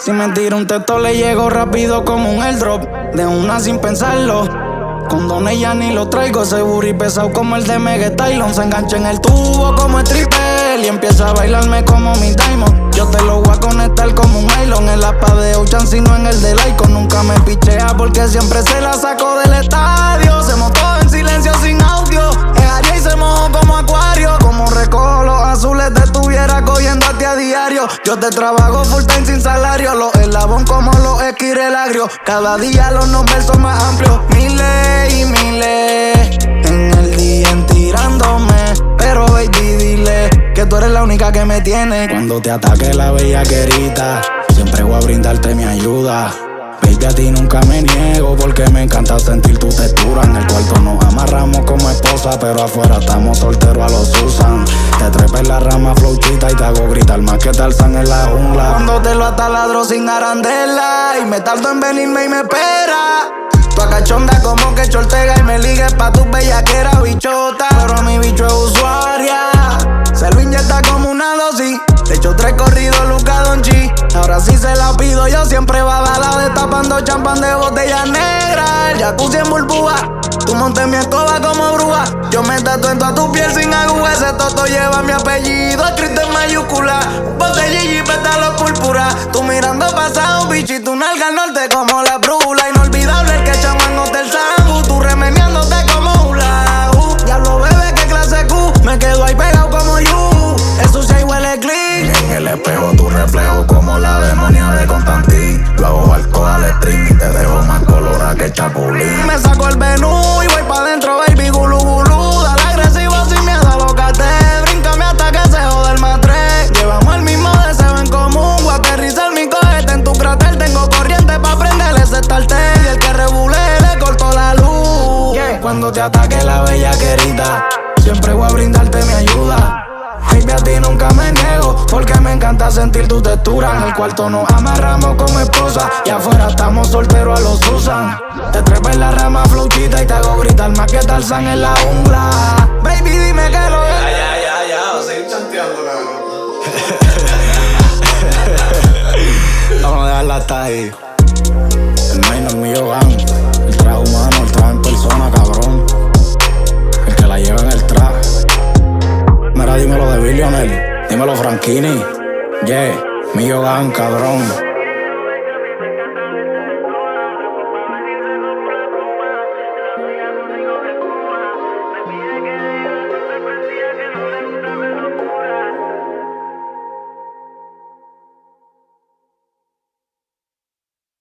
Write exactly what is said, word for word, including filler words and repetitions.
Si me tira un texto le llego rápido como un airdrop. De una sin pensarlo. Condones ya ni lo traigo. Ese booty pesado como el de Mega Tylon. Se engancha en el tubo como stripper y empieza a bailarme como mi Diamond. Yo te lo voy a conectar como un nylon. En la pa' de Ocean, sino en el de Icon. Nunca me pichea porque siempre se la saco del estadio. Se montó en silencio sin audio. Es Aria y se mojó como acuario. Como recojo los azules, te estuviera cogiendo a ti a diario. Yo te trabajo full time sin salario. Los eslabón como los esquirel agrio. Cada día los nombres son más amplios. Miles y miles en el día en tirándome. Pero baby dile que tú eres la única que me tiene. Cuando te ataque la bellaquerita, siempre voy a brindarte mi ayuda. Baby, a ti nunca me niego porque me encanta sentir tu textura. En el cuarto nos amarramos como esposa, pero afuera estamos solteros a los Susan. Te trepo en la rama flauchita y te hago gritar más que Tarzán en la jungla. Cuando te lo ataladro sin arandela y me tardo en venirme y me espera. Tu acachonda como que Ortega y me ligue pa' tu bellaquera bichota. Pero mi bicho es usuaria, se lo inyecta como una dosis. Le echo tres corridos Luca Donchi. Ahora sí se la pido, yo siempre va a dar la destapando champán de botella negra. El jacuzzi en burbuja, tú montes mi escoba como bruja. Yo me tatúo en toda tu piel sin aguja. Ese toto lleva mi apellido escrito en mayúscula. Un bote Gigi, pétalo púrpura. Tú mirando pasado, bichi, tu nalga al norte como la brújula. Inolvidable el que echamos en Hotel Sangu. Tú remeneándote como hula. Uh, diablo bebé, qué clase Q. Me quedo ahí pegado como you. Eso se huele clean. En el espejo tu reflejo como la demonia de Constantín. Luego alcohol al string y te dejo más colorada que chapulín. Me saco el menú y voy pa' dentro, baby, gulu gulu. Dale agresivo sin miedo a lo que te. Bríncame hasta que se jode el matres. Llevamos el mismo deseo en común. Voy a aterrizar mi cohete en tu cráter. Tengo corriente pa' prenderle ese starter. Y el que rebule le cortó la luz. Yeah. Cuando te ataque la bellaquerita, siempre voy a brindarte mi ayuda. Baby, a ti nunca me niego porque me encanta sentir tu textura. En el cuarto nos amarramos como esposa y afuera estamos solteros a los Susan. Te trepo en la rama flauchita y te hago gritar más que Tarzán en la jungla. Baby, dime que lo es. Ya, ya, ya, ya, vas a seguir chanteando, cabrón. Vamos a dejarla hasta ahí. El minor mío gang, el traje humano, el traje en persona, cabrón. El que la lleva en el traje. Mira, dímelo de Billionaire, dímelo Franchini. Yeah, mío gang, cabrón.